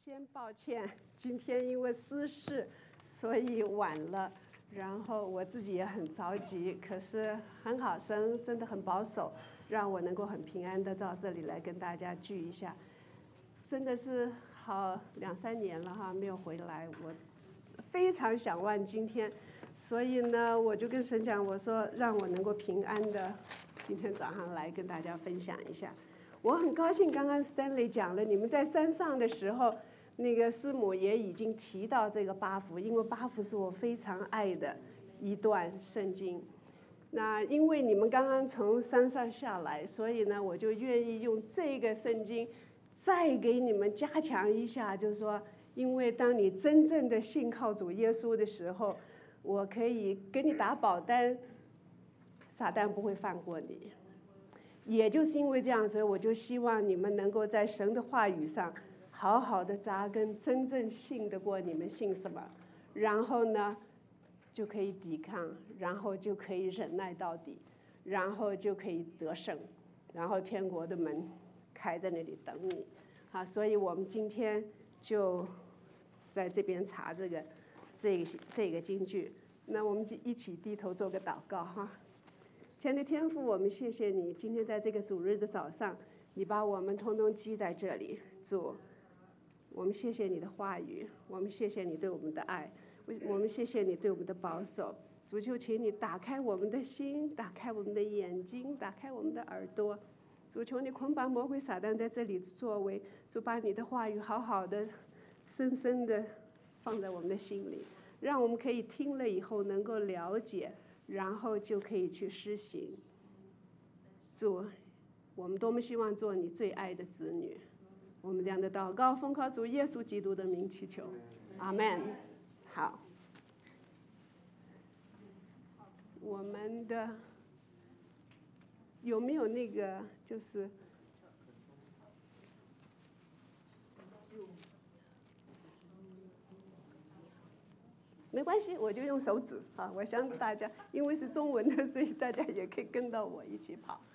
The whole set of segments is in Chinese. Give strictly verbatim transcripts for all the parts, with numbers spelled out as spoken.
先抱歉，今天因为私事，所以晚了。然后我自己也很着急，可是很好，神真的很保守，让我能够很平安的到这里来跟大家聚一下。真的是好两三年了哈，没有回来，我非常想念今天，所以呢，我就跟神讲，我说让我能够平安的今天早上来跟大家分享一下。我很高兴，刚刚 Stanley 讲了，你们在山上的时候，那个师母也已经提到这个八福，因为八福是我非常爱的一段圣经。那因为你们刚刚从山上下来，所以呢，我就愿意用这个圣经再给你们加强一下，就是说，因为当你真正的信靠主耶稣的时候，我可以给你打保单，撒旦不会放过你。也就是因为这样，所以我就希望你们能够在神的话语上好好的扎根，真正信得过你们信什么，然后呢就可以抵抗，然后就可以忍耐到底，然后就可以得胜，然后天国的门开在那里等你。好，所以我们今天就在这边查这个这个这个经句，那我们就一起低头做个祷告哈。亲爱的天父，我们谢谢你，今天在这个主日的早上，你把我们通通积在这里。主，我们谢谢你的话语，我们谢谢你对我们的爱，我们谢谢你对我们的保守。主，就请你打开我们的心，打开我们的眼睛，打开我们的耳朵。主，求你捆绑魔鬼撒旦在这里作为，主把你的话语好好的深深的放在我们的心里，让我们可以听了以后能够了解，然后就可以去施行。主，我们多么希望做你最爱的子女。我们这样的祷告奉靠主耶稣基督的名祈求，阿们。好，我们的有没有那个就是没关系，我就用手指啊。我想大家因为是中文的，所以大家也可以跟到我一起跑。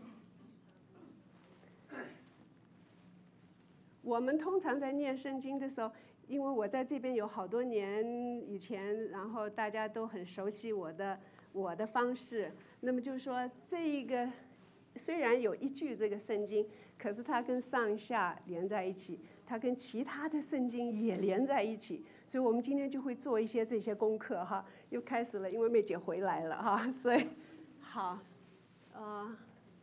我们通常在念圣经的时候，因为我在这边有好多年以前，然后大家都很熟悉我的我的方式。那么就是说，这一个虽然有一句这个圣经，可是它跟上下连在一起，它跟其他的圣经也连在一起。所以我们今天就会做一些这些功课哈。又开始了，因为妹姐回来了哈，所以好，呃。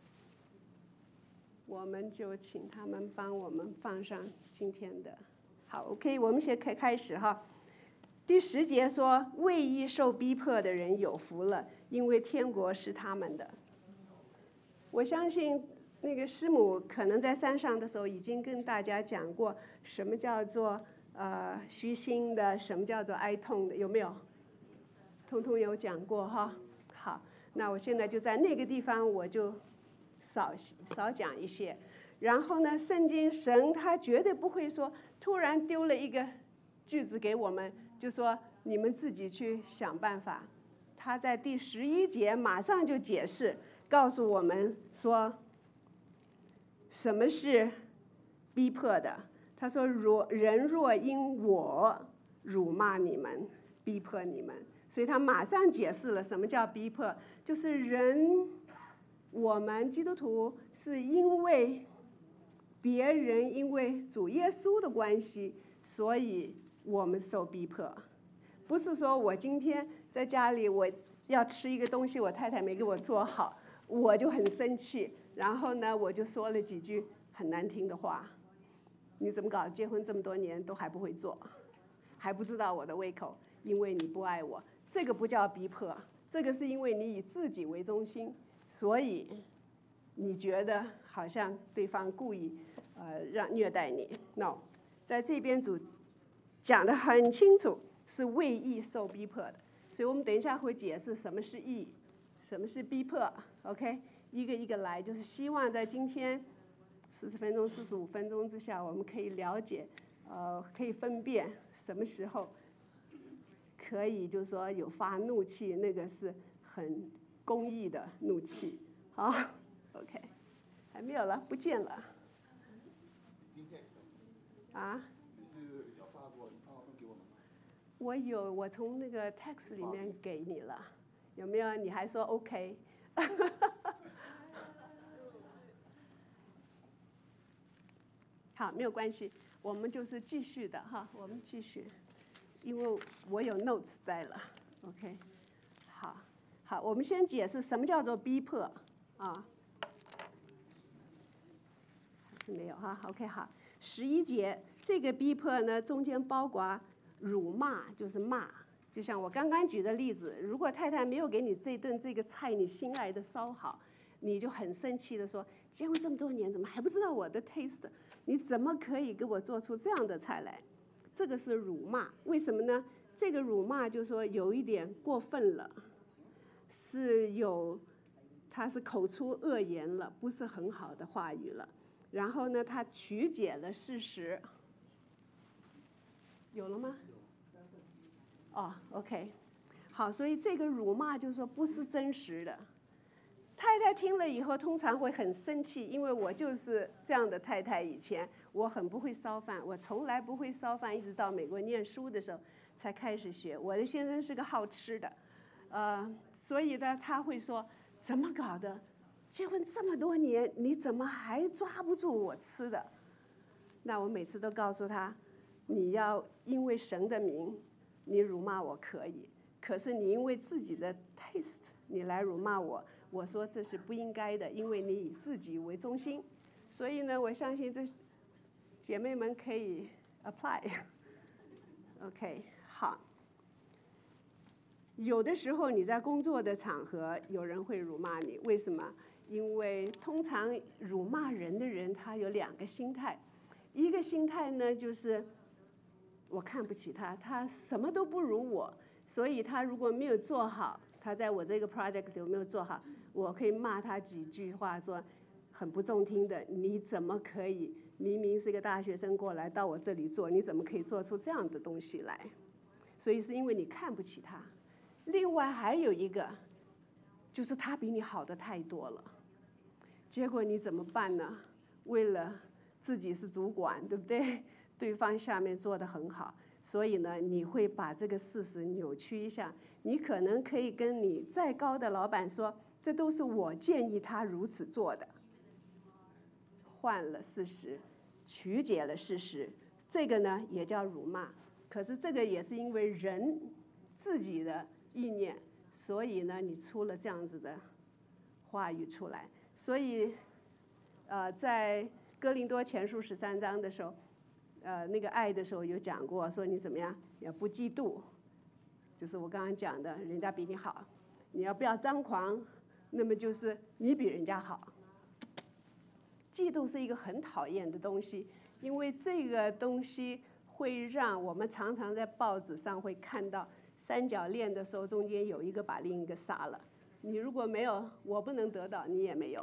我们就请他们帮我们放上今天的。好 ，OK， 我们先开开始哈。第十节说：“为义受逼迫的人有福了，因为天国是他们的。”我相信那个师母可能在山上的时候已经跟大家讲过，什么叫做呃虚心的，什么叫做哀痛的，有没有？通通有讲过哈。好，那我现在就在那个地方，我就。少少讲一些，然后呢，圣经神他绝对不会说突然丢了一个句子给我们，就说你们自己去想办法。他在第十一节马上就解释，告诉我们说什么是逼迫的。他说：“若人若因我辱骂你们，逼迫你们。”所以他马上解释了什么叫逼迫，就是人。我们基督徒是因为别人因为主耶稣的关系，所以我们受逼迫。不是说我今天在家里我要吃一个东西，我太太没给我做好，我就很生气，然后呢我就说了几句很难听的话。你怎么搞？结婚这么多年都还不会做，还不知道我的胃口，因为你不爱我。这个不叫逼迫，这个是因为你以自己为中心。所以你觉得好像对方故意呃让虐待你 ？No， 在这边主讲得很清楚，是为义受逼迫的。所以我们等一下会解释什么是义，什么是逼迫。OK， 一个一个来，就是希望在今天四十分钟、四十五分钟之下，我们可以了解，呃，可以分辨什么时候可以就是说有发怒气，那个是很。公益的怒气，好 ，OK， 还没有了，不见了。 今天啊？ 这是是有发过，你发好给我们吗？ 我有，我从那个 text 里面给你了，有没有？你还说 OK？ 好，没有关系，我们就是继续的哈，我们继续，因为我有 notes 在了 ，OK， 好，好，我们先解释什么叫做逼迫啊？还是没有哈 ？OK， 好，十一节这个逼迫呢，中间包括辱骂，就是骂，就像我刚刚举的例子，如果太太没有给你这顿这个菜你心爱的烧好，你就很生气的说，结婚这么多年，怎么还不知道我的 taste？你怎么可以给我做出这样的菜来？这个是辱骂，为什么呢？这个辱骂就是说有一点过分了，是有，他是口出恶言了，不是很好的话语了。然后呢，他曲解了事实。有了吗？哦 ，OK， 好，所以这个辱骂就是说不是真实的。太太听了以后通常会很生气，因为我就是这样的太太。以前我很不会烧饭，我从来不会烧饭，一直到美国念书的时候才开始学。我的先生是个好吃的，呃，所以呢他会说怎么搞的？结婚这么多年，你怎么还抓不住我吃的？那我每次都告诉他，你要因为神的名，你辱骂我可以，可是你因为自己的 taste， 你来辱骂我。我说这是不应该的，因为你以自己为中心，所以呢，我相信这姐妹们可以 apply。OK， 好。有的时候你在工作的场合，有人会辱骂你，为什么？因为通常辱骂人的人，他有两个心态，一个心态呢就是我看不起他，他什么都不如我，所以他如果没有做好，他在我这个 project 有没有做好，我可以骂他几句话，说很不中听的，你怎么可以明明是一个大学生过来到我这里做，你怎么可以做出这样的东西来？所以是因为你看不起他。另外还有一个，就是他比你好的太多了，结果你怎么办呢？为了自己是主管，对不对？对方下面做得很好，所以呢，你会把这个事实扭曲一下。你可能可以跟你再高的老板说，这都是我建议他如此做的，换了事实，曲解了事实，这个呢也叫辱骂。可是这个也是因为人自己的意念，所以呢，你出了这样子的话语出来。所以，呃，在哥林多前书十三章的时候，呃，那个爱的时候有讲过，说你怎么样，要不嫉妒，就是我刚刚讲的，人家比你好，你要不要张狂，那么就是你比人家好。嫉妒是一个很讨厌的东西，因为这个东西会让我们常常在报纸上会看到三角恋的时候，中间有一个把另一个杀了。你如果没有，我不能得到，你也没有。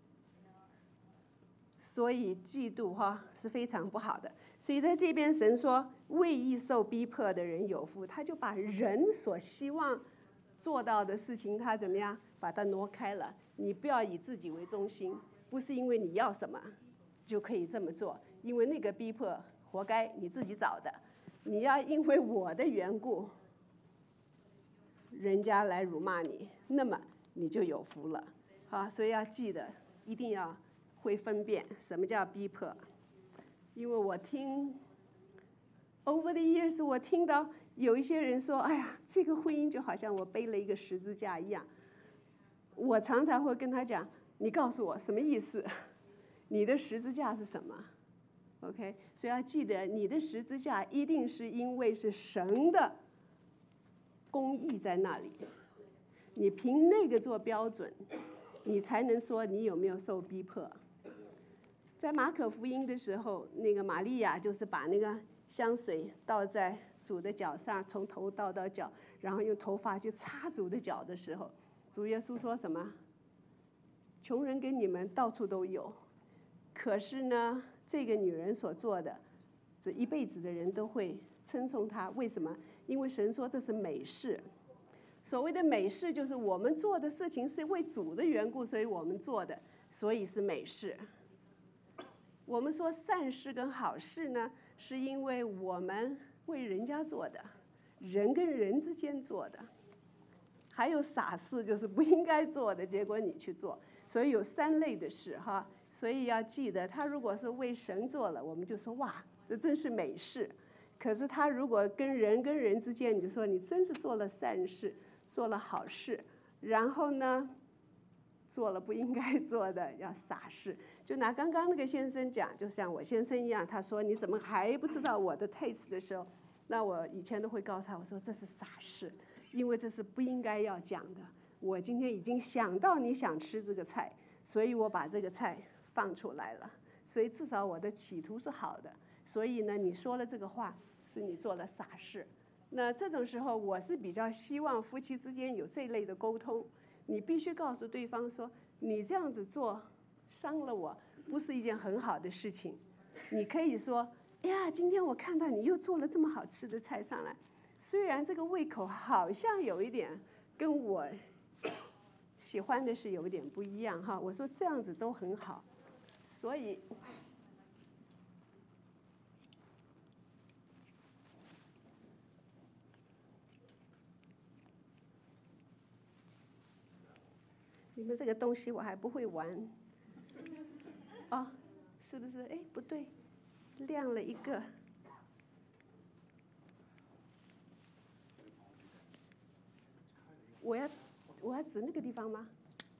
所以嫉妒哈是非常不好的。所以在这边神说，为义受逼迫的人有福，他就把人所希望做到的事情，他怎么样把它挪开了。你不要以自己为中心，不是因为你要什么就可以这么做，因为那个逼迫活该你自己找的。你要因为我的缘故，人家来辱骂你，那么你就有福了。好，所以要记得，一定要会分辨什么叫逼迫。因为我听 over the years， 我听到有一些人说，哎呀，这个婚姻就好像我背了一个十字架一样。我常常会跟他讲，你告诉我什么意思？你的十字架是什么 ？OK， 所以要记得，你的十字架一定是因为是神的公义在那里，你凭那个做标准，你才能说你有没有受逼迫。在马可福音的时候，那个玛利亚就是把那个香水倒在主的脚上，从头倒到脚，然后用头发去擦主的脚的时候，主耶稣说什么？穷人跟你们到处都有，可是呢，这个女人所做的，这一辈子的人都会称颂她。为什么？因为神说这是美事。所谓的美事，就是我们做的事情是为主的缘故，所以我们做的，所以是美事。我们说善事跟好事呢， 是因为我们为人家做的，人跟人之间做的。还有傻事，就是不应该做的，结果你去做。所以有三类的事哈，所以要记得，他如果是为神做了，我们就说哇，这真是美事。可是他如果跟人跟人之间，你就说你真是做了善事，做了好事。然后呢，做了不应该做的，要傻事。就拿刚刚那个先生讲，就像我先生一样，他说你怎么还不知道我的 taste 的时候，那我以前都会告诉他，我说这是傻事，因为这是不应该要讲的。我今天已经想到你想吃这个菜，所以我把这个菜放出来了。所以至少我的企图是好的。所以呢，你说了这个话，是你做了傻事。那这种时候，我是比较希望夫妻之间有这类的沟通。你必须告诉对方说，你这样子做伤了我，不是一件很好的事情。你可以说，哎呀，今天我看到你又做了这么好吃的菜上来，虽然这个胃口好像有一点跟我喜欢的是有一点不一样哈。我说这样子都很好，所以。你们这个东西我还不会玩，哦，是不是？哎，不对，亮了一个。我要我要指那个地方吗？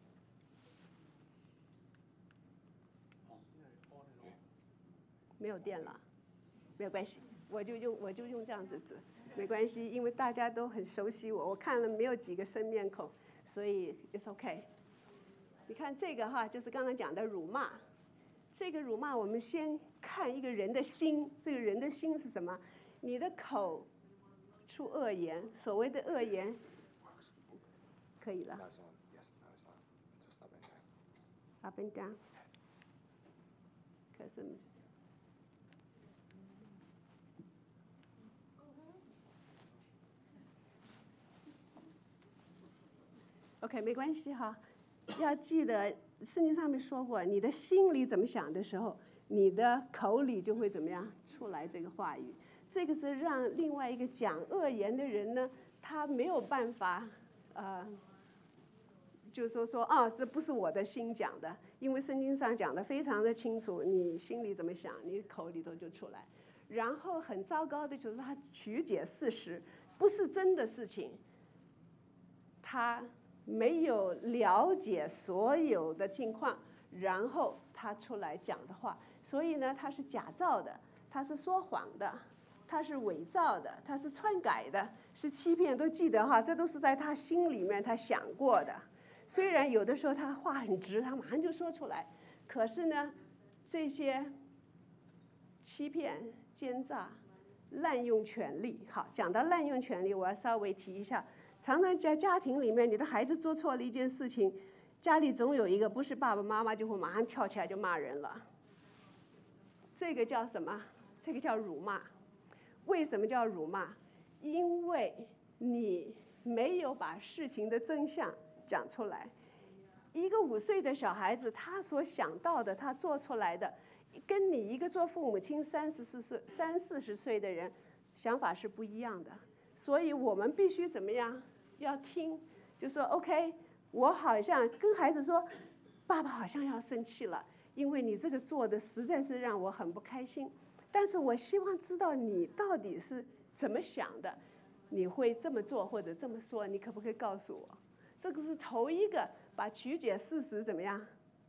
没有电了，没有关系，我就用我就用这样子指，没关系，因为大家都很熟悉我，我看了没有几个生面孔，所以 it's okay。你看这个哈，就是刚刚讲的辱骂。这个辱骂，我们先看一个人的心。这个人的心是什么？你的口出恶言，所谓的恶言，可以了。Up and down。可是。OK， 没关系哈。要记得，圣经上面说过，你的心里怎么想的时候，你的口里就会怎么样出来这个话语。这个是让另外一个讲恶言的人呢，他没有办法，呃，就是说说啊，这不是我的心讲的，因为圣经上讲的非常的清楚，你心里怎么想，你口里头就出来。然后很糟糕的就是他曲解事实，不是真的事情，他。没有了解所有的情况，然后他出来讲的话，所以呢，他是假造的，他是说谎的，他是伪造的，他是篡改的，是欺骗。都记得哈，这都是在他心里面他想过的。虽然有的时候他话很直，他马上就说出来，可是呢，这些欺骗、奸诈、滥用权力，好，讲到滥用权力，我要稍微提一下。常常在家庭里面，你的孩子做错了一件事情，家里总有一个不是爸爸妈妈就会马上跳起来就骂人了。这个叫什么？这个叫辱骂。为什么叫辱骂？因为你没有把事情的真相讲出来。一个五岁的小孩子，他所想到的，他做出来的，跟你一个做父母亲三十四岁、三四十岁的人想法是不一样的。所以我们必须怎么样？要听，就说 OK， 我好像跟孩子说，爸爸好像要生气了，因为你这个做的实在是让我很不开心。但是我希望知道你到底是怎么想的，你会这么做或者这么说，你可不可以告诉我？这个是头一个，把曲解事实怎么样？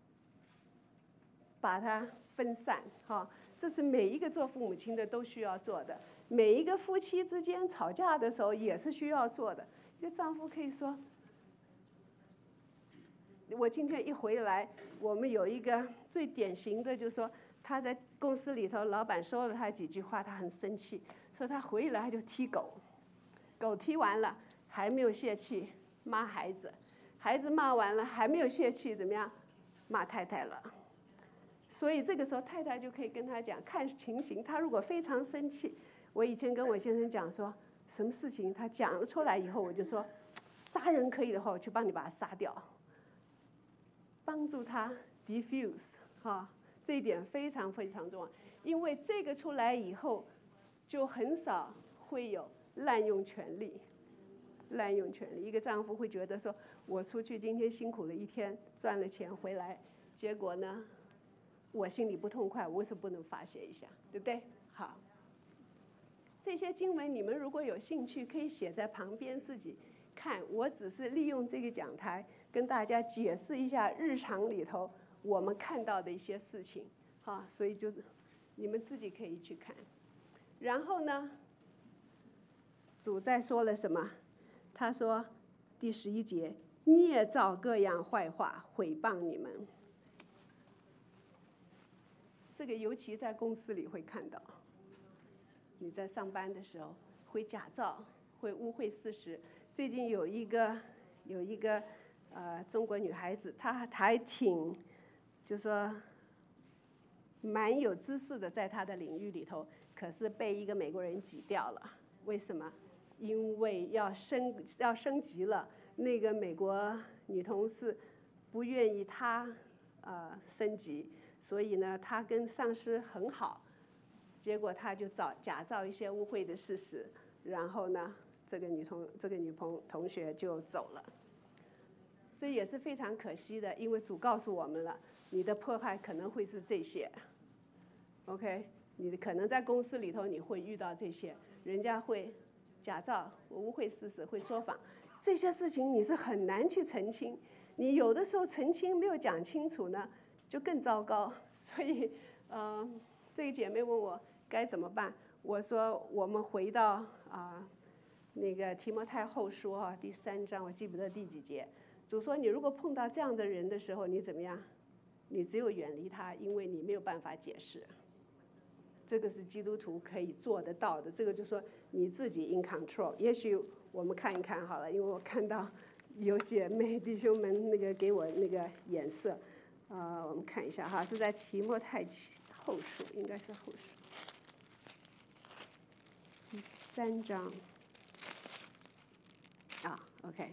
把它分散，哈，这是每一个做父母亲的都需要做的。每一个夫妻之间吵架的时候也是需要做的。一个丈夫可以说：“我今天一回来，我们有一个最典型的，就是说他在公司里头，老板说了他几句话，他很生气，说他回来他就踢狗，狗踢完了还没有泄气，骂孩子，孩子骂完了还没有泄气，怎么样？骂太太了。所以这个时候太太就可以跟他讲，看情形，他如果非常生气。”我以前跟我先生讲说，什么事情他讲了出来以后，我就说，杀人可以的话，我去帮你把他杀掉，帮助他 diffuse 哈， 这一点非常非常重要，因为这个出来以后，就很少会有滥用权力。滥用权利，一个丈夫会觉得说，我出去今天辛苦了一天，赚了钱回来，结果呢，我心里不痛快，我为什么不能发泄一下，对不对？好，这些经文你们如果有兴趣，可以写在旁边自己看。我只是利用这个讲台跟大家解释一下日常里头我们看到的一些事情，哈，所以就是你们自己可以去看。然后呢，主在说了什么？他说，第十一节，捏造各样坏话，毁谤你们。这个尤其在公司里会看到，你在上班的时候会假造，会污秽事实。最近有一个有一个呃中国女孩子，她还挺，就说蛮有知识的，在她的领域里头，可是被一个美国人挤掉了。为什么？因为要升要升级了，那个美国女同事不愿意她呃升级，所以呢，她跟上司很好，结果她就造假造一些污秽的事实，然后呢，这个女同这个女朋同学就走了。这也是非常可惜的，因为主告诉我们了，你的迫害可能会是这些。OK， 你可能在公司里头你会遇到这些，人家会假造、污秽事实、会说谎，这些事情你是很难去澄清。你有的时候澄清没有讲清楚呢，就更糟糕。所以，呃，这个姐妹问我该怎么办，我说我们回到啊、呃、那个提摩太后书啊第三章，我记不得第几节。主说你如果碰到这样的人的时候，你怎么样？你只有远离他，因为你没有办法解释。这个是基督徒可以做得到的，这个就说你自己 in control。也许我们看一看好了，因为我看到有姐妹弟兄们那个给我那个眼色，呃，我们看一下哈，是在提摩太后书，应该是后书第三章啊 ，OK。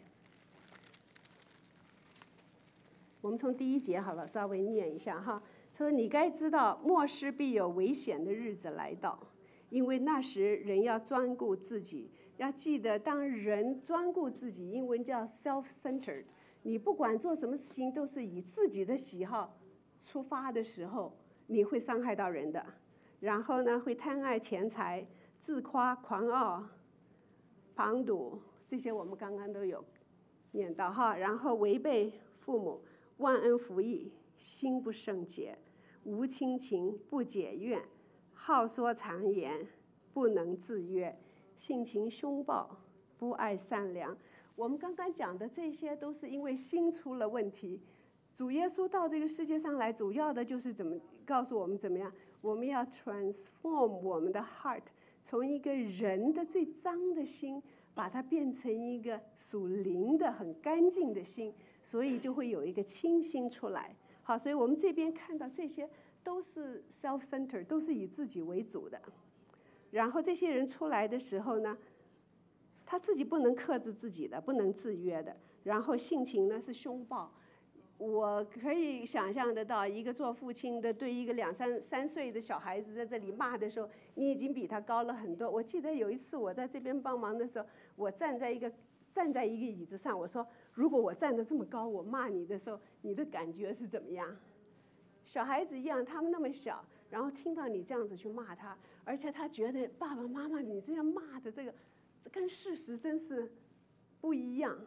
我们从第一节好了，稍微念一下哈。他说：“你该知道，末世必有危险的日子来到，因为那时人要专顾自己。要记得，当人专顾自己，英文叫 self-centered。你不管做什么事情，都是以自己的喜好出发的时候，你会伤害到人的。然后呢，会贪爱钱财，自夸、狂傲、旁赌，这些我们刚刚都有念到哈。然后违背父母，忘恩负义，心不圣洁。”无亲情，不解怨，好说谗言，不能自约，性情凶暴，不爱善良。我们刚刚讲的这些都是因为心出了问题。主耶稣到这个世界上来，主要的就是怎么告诉我们怎么样？我们要 transform 我们的 heart， 从一个人的最脏的心，把它变成一个属灵的、很干净的心，所以就会有一个清心出来。好，所以我们这边看到这些都是 self-centered， 都是以自己为主的。然后这些人出来的时候呢，他自己不能克制自己的，不能制约的。然后性情呢是凶暴。我可以想象得到，一个做父亲的对一个两三三岁的小孩子在这里骂的时候，你已经比他高了很多。我记得有一次我在这边帮忙的时候，我站在一个站在一个椅子上，我说如果我站得这么高，我骂你的时候，你的感觉是怎么样？小孩子一样，他们那么小，然后听到你这样子去骂他，而且他觉得爸爸妈妈你这样骂的这个跟事实真是不一样。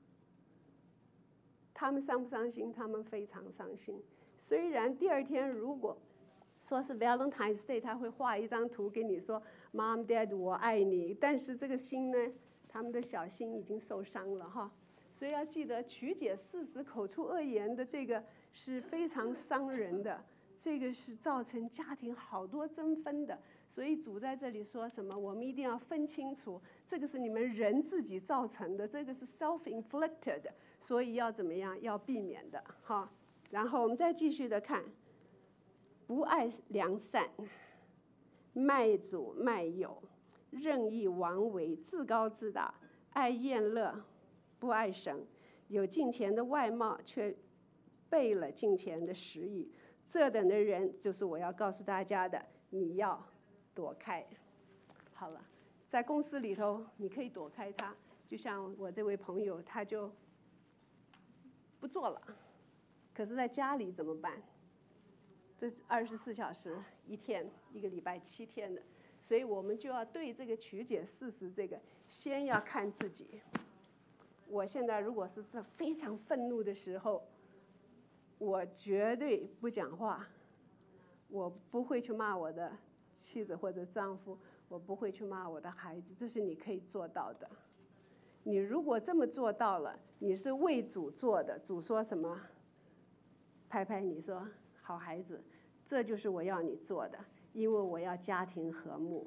他们伤不伤心？他们非常伤心。虽然第二天如果说是 Valentine's Day， 他会画一张图给你说 Mom Dad 我爱你，但是这个心呢，他们的小心已经受伤了哈。所以要记得曲解事实、口出恶言的这个是非常伤人的，这个是造成家庭好多争分的。所以主在这里说什么？我们一定要分清楚，这个是你们人自己造成的，这个是 self-inflicted， 所以要怎么样？要避免的哈。然后我们再继续的看，不爱良善，卖主卖友，任意妄为，自高自大，爱宴乐，不爱神，有敬虔的外貌，却背了敬虔的实意， 这等的人就是我要告诉大家的，你要躲开。好了，在公司里头你可以躲开他，就像我这位朋友他就不做了，可是在家里怎么办？这是二十四小时一天，一个礼拜七天的，所以我们就要对这个曲解事实，这个先要看自己。我现在如果是这非常愤怒的时候，我绝对不讲话，我不会去骂我的妻子或者丈夫，我不会去骂我的孩子，这是你可以做到的。你如果这么做到了，你是为主做的，主说什么？拍拍你说，好孩子，这就是我要你做的，因为我要家庭和睦。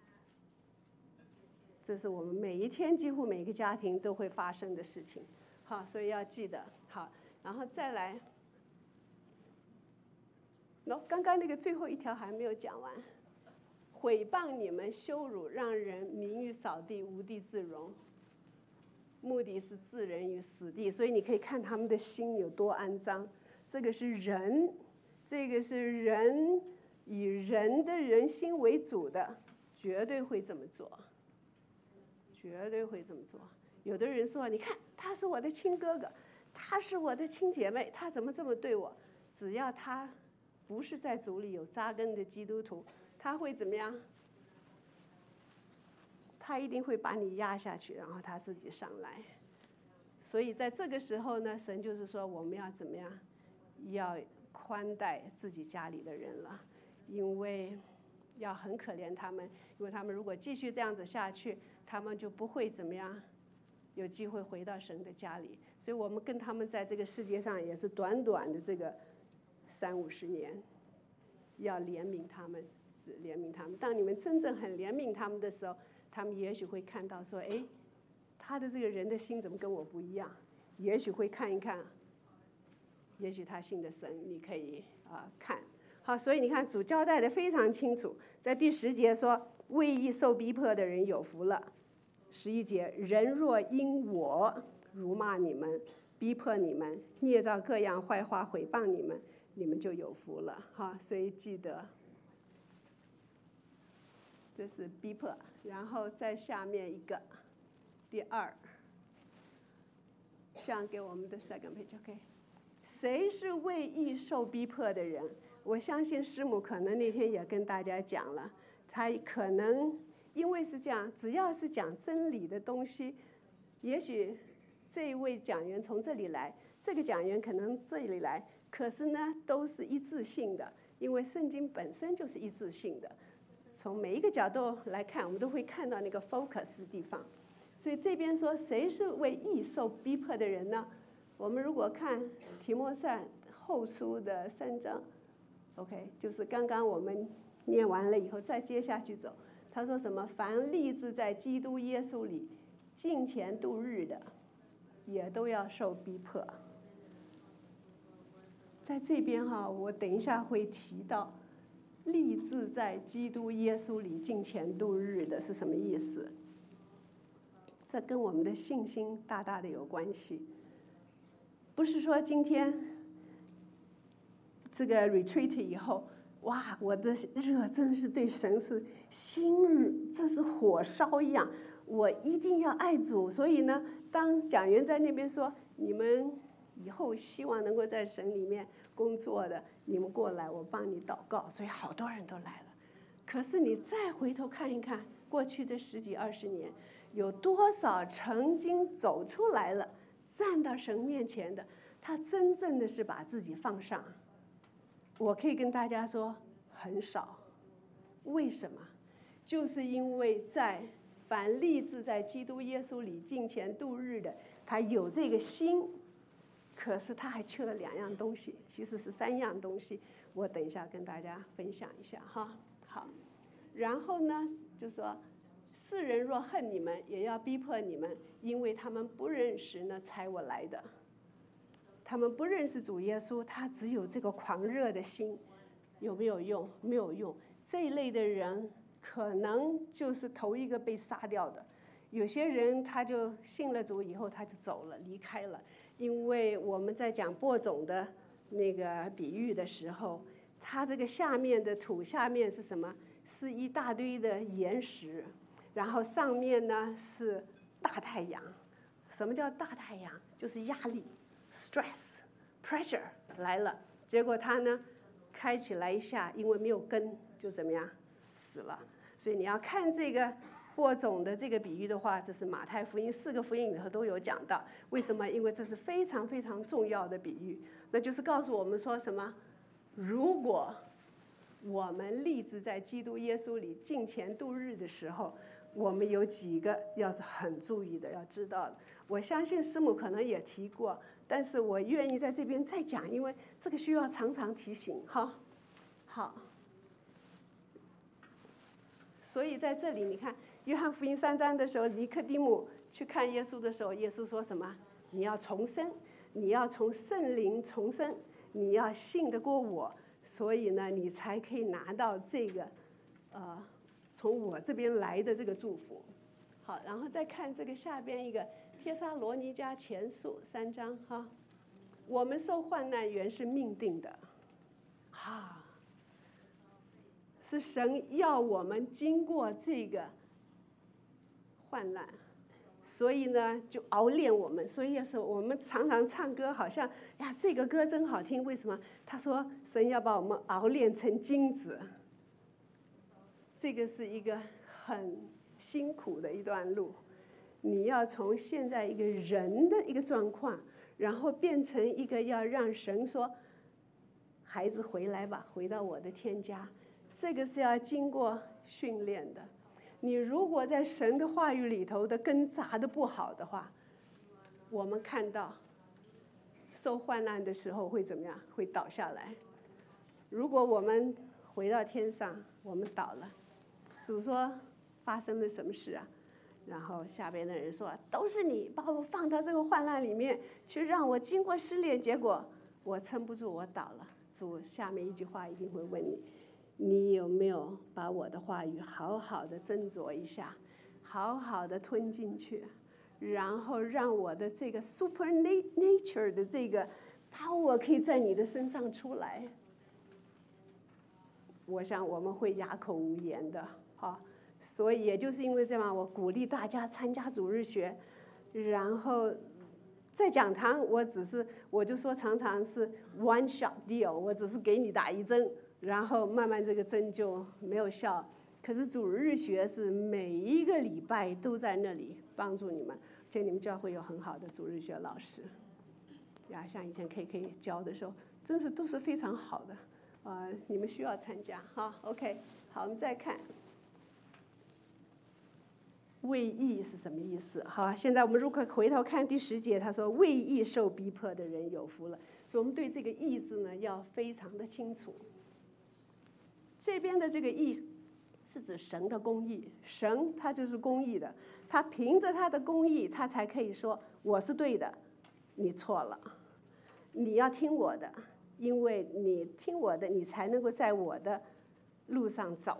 这是我们每一天几乎每个家庭都会发生的事情，好，所以要记得好，然后再来。喏，刚刚那个最后一条还没有讲完，毁谤你们、羞辱，让人名誉扫地，无地自容，目的是置人于死地。所以你可以看他们的心有多肮脏。这个是人，这个是人以人的人心为主的，绝对会这么做，绝对会这么做。有的人说，你看他是我的亲哥哥，他是我的亲姐妹，他怎么这么对我？只要他不是在主里有扎根的基督徒，他会怎么样？他一定会把你压下去，然后他自己上来。所以在这个时候呢，神就是说我们要怎么样？要宽待自己家里的人了，因为要很可怜他们，因为他们如果继续这样子下去，他们就不会怎么样有机会回到神的家里。所以我们跟他们在这个世界上也是短短的这个三五十年，要怜悯他们，怜悯他们。当你们真正很怜悯他们的时候，他们也许会看到说，哎，他的这个人的心怎么跟我不一样？也许会看一看，也许他信的神，你可以啊、呃、看。好，所以你看主交代的非常清楚，在第十节说，为义受逼迫的人有福了。十一节，人若因我辱骂你们、逼迫你们、捏造各样坏话毁谤你们，你们就有福了。哈，所以记得，这是逼迫，然后再下面一个，第二，像给我们的 second page，OK。谁是为义受逼迫的人？我相信师母可能那天也跟大家讲了，他可能因为是这样，只要是讲真理的东西，也许这一位讲员从这里来，这个讲员可能这里来，可是呢都是一致性的，因为圣经本身就是一致性的，从每一个角度来看，我们都会看到那个 focus 的地方。所以这边说谁是为义受逼迫的人呢？我们如果看提摩太后书的三章 ，OK， 就是刚刚我们念完了以后再接下去走。他说什么？凡立志在基督耶稣里敬虔度日的，也都要受逼迫。在这边哈，我等一下会提到，立志在基督耶稣里敬虔度日的是什么意思？这跟我们的信心大大的有关系。不是说今天这个 retreat 以后，哇，我的热真是对神是心日，这是火烧一样，我一定要爱主。所以呢，当讲员在那边说，你们以后希望能够在神里面工作的，你们过来，我帮你祷告。所以好多人都来了。可是你再回头看一看，过去的十几二十年，有多少曾经走出来了，站到神面前的，他真正的是把自己放上。我可以跟大家说，很少。为什么？就是因为在凡立志在基督耶稣里敬虔度日的，他有这个心，可是他还缺了两样东西，其实是三样东西。我等一下跟大家分享一下哈。好，然后呢，就说世人若恨你们，也要逼迫你们，因为他们不认识那差我来的。他们不认识主耶稣，他只有这个狂热的心，有没有用？没有用。这一类的人可能就是头一个被杀掉的。有些人他就信了主以后他就走了，离开了。因为我们在讲播种的那个比喻的时候，它这个下面的土下面是什么？是一大堆的岩石，然后上面呢是大太阳。什么叫大太阳？就是压力 ，stress、pressure 来了。结果它呢开起来一下，因为没有根，就怎么样死了。所以你要看这个播种的这个比喻的话，这是马太福音四个福音里头都有讲到。为什么？因为这是非常非常重要的比喻，那就是告诉我们说什么？如果我们立志在基督耶稣里敬虔度日的时候，我们有几个要很注意的，要知道的。我相信师母可能也提过，但是我愿意在这边再讲，因为这个需要常常提醒。哈，好。所以在这里，你看约翰福音三章的时候，尼科底母去看耶稣的时候，耶稣说什么？你要重生，你要从圣灵重生，你要信得过我，所以呢，你才可以拿到这个，呃，从我这边来的这个祝福。好，然后再看这个下边一个帖撒罗尼迦前书三章哈，我们受患难原是命定的，哈，是神要我们经过这个患难。所以呢，就熬炼我们。所以也是我们常常唱歌，好像呀，这个歌真好听。为什么？他说神要把我们熬炼成金子。这个是一个很辛苦的一段路，你要从现在一个人的一个状况，然后变成一个要让神说，孩子回来吧，回到我的天家。这个是要经过训练的。你如果在神的话语里头的根扎的不好的话，我们看到受患难的时候会怎么样？会倒下来。如果我们回到天上，我们倒了，主说发生了什么事啊？然后下边的人说都是你把我放到这个患难里面去，让我经过试炼，结果我撑不住，我倒了。主下面一句话一定会问你，你有没有把我的话语好好的斟酌一下，好好的吞进去，然后让我的这个 supernature 的这个 power 可以在你的身上出来。我想我们会哑口无言的，哈。所以也就是因为这样，我鼓励大家参加主日学，然后在讲堂，我只是我就说常常是 one shot deal， 我只是给你打一针，然后慢慢这个针就没有效。可是主日学是每一个礼拜都在那里帮助你们，而且你们教会有很好的主日学老师，呀，像以前 K K 教的时候，真是都是非常好的，呃，你们需要参加哈。OK， 好，我们再看。为义是什么意思？好，现在我们如果回头看第十节，他说为义受逼迫的人有福了。所以我们对这个义字呢要非常的清楚。这边的这个义是指神的公义，神他就是公义的，他凭着他的公义，他才可以说我是对的，你错了，你要听我的，因为你听我的，你才能够在我的路上走。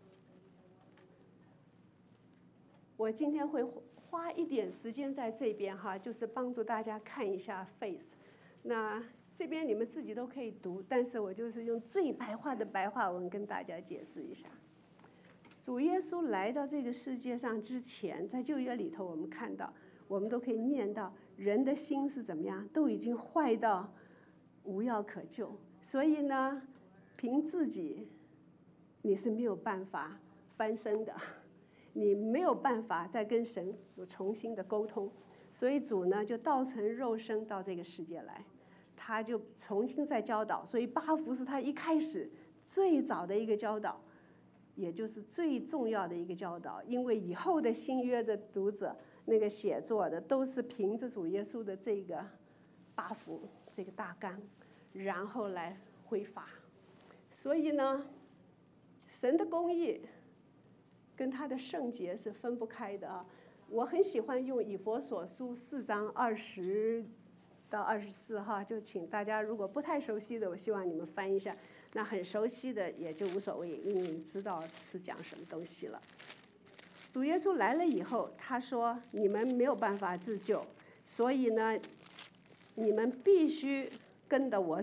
我今天会花一点时间在这边哈，就是帮助大家看一下 faith。那这边你们自己都可以读，但是我就是用最白话的白话文跟大家解释一下。主耶稣来到这个世界上之前，在旧约里头我们看到，我们都可以念到人的心是怎么样，都已经坏到无药可救。所以呢，凭自己你是没有办法翻身的。你没有办法再跟神有重新的沟通，所以主呢就道成肉身到这个世界来，他就重新再教导。所以八福是他一开始最早的一个教导，也就是最重要的一个教导。因为以后的新约的读者那个写作的都是凭着主耶稣的这个八福这个大纲，然后来挥发。所以呢，神的公义跟他的圣洁是分不开的啊！我很喜欢用以弗所书四章二十到二十四哈，就请大家如果不太熟悉的，我希望你们翻一下；那很熟悉的也就无所谓，因为你知道是讲什么东西了。主耶稣来了以后，他说：“你们没有办法自救，所以呢，你们必须跟着我走，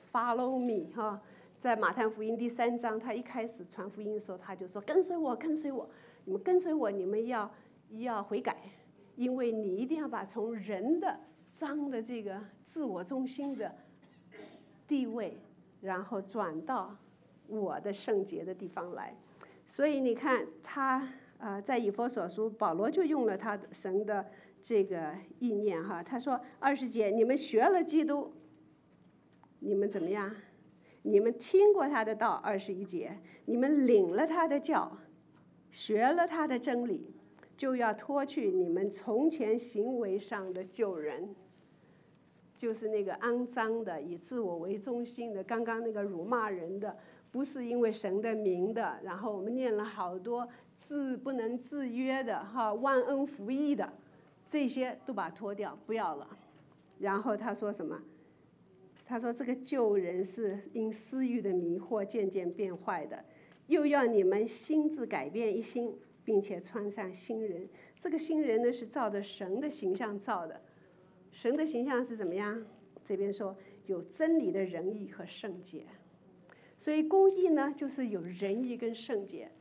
follow me 哈。在马太福音第三章，他一开始传福音的时候，他就说跟随我，跟随我，你们跟随我，你们要要悔改，因为你一定要把从人的脏的这个自我中心的地位，然后转到我的圣洁的地方来。所以你看他呃，在以弗所书，保罗就用了他的神的这个意念哈，他说二十节，你们学了基督，你们怎么样？你们听过他的道，二十一节，你们领了他的教，学了他的真理，就要脱去你们从前行为上的旧人，就是那个肮脏的、以自我为中心的，刚刚那个辱骂人的，不是因为神的名的，然后我们念了好多自不能自约的哈，忘恩负义的，这些都把它脱掉，不要了。然后他说什么？他说这个旧人是因私欲的迷惑渐渐变坏的，又要你们心智改变一新，并且穿上新人。这个新人呢是照着神的形象造的，神的形象是怎么样？这边说有真理的仁义和圣洁。所以公义呢就是有仁义跟圣洁。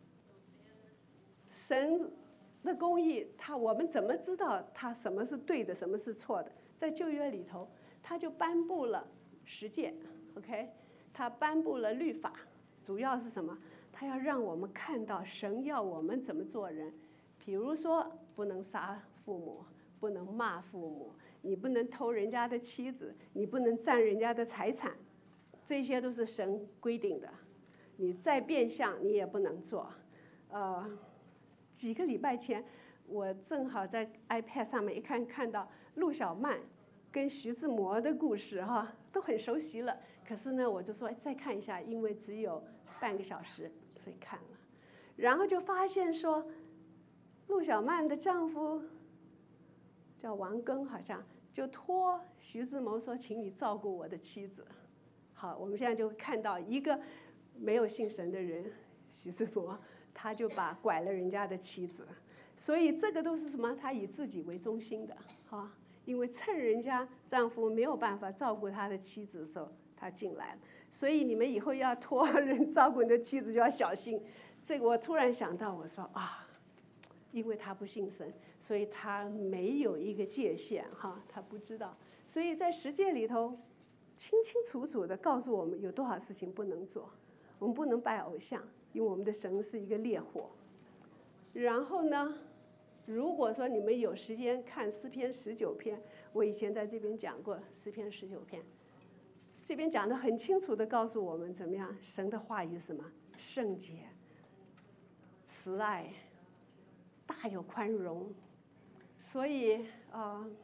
神的公义，他我们怎么知道他什么是对的，什么是错的？在旧约里头，他就颁布了十诫 ，OK， 他颁布了律法，主要是什么？他要让我们看到神要我们怎么做人。比如说，不能杀父母，不能骂父母，你不能偷人家的妻子，你不能占人家的财产，这些都是神规定的。你再变相，你也不能做。呃，几个礼拜前，我正好在 iPad 上面一看，看到陆小曼跟徐志摩的故事哈，都很熟悉了。可是呢，我就说再看一下，因为只有半个小时，所以看了。然后就发现说，陆小曼的丈夫叫王庚，好像就托徐志摩说：“请你照顾我的妻子。”好，我们现在就看到一个没有信神的人，徐志摩，他就把拐了人家的妻子。所以这个都是什么？他以自己为中心的，哈。因为趁人家丈夫没有办法照顾他的妻子的时候，他进来了。所以你们以后要托人照顾你的妻子就要小心。这个我突然想到，我说啊，因为他不信神，所以他没有一个界限哈，他不知道。所以在十诫里头，清清楚楚的告诉我们有多少事情不能做。我们不能拜偶像，因为我们的神是一个烈火。然后呢？如果说你们有时间看诗篇十九篇，我以前在这边讲过诗篇十九篇，这边讲得很清楚的告诉我们怎么样，神的话语是什么？圣洁、慈爱、大有宽容。所以啊、呃，